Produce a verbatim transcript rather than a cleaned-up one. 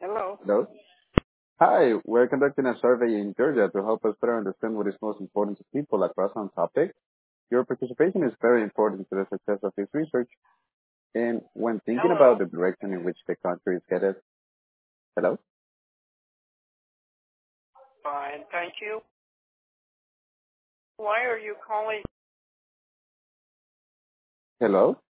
Hello. Hello. Hi, we're conducting a survey in Georgia to help us better understand what is most important to people across some topics. Your participation is very important to the success of this research. And when thinking about Hello. the direction in which the country is headed, hello? Fine, thank you. Why are you calling? Hello?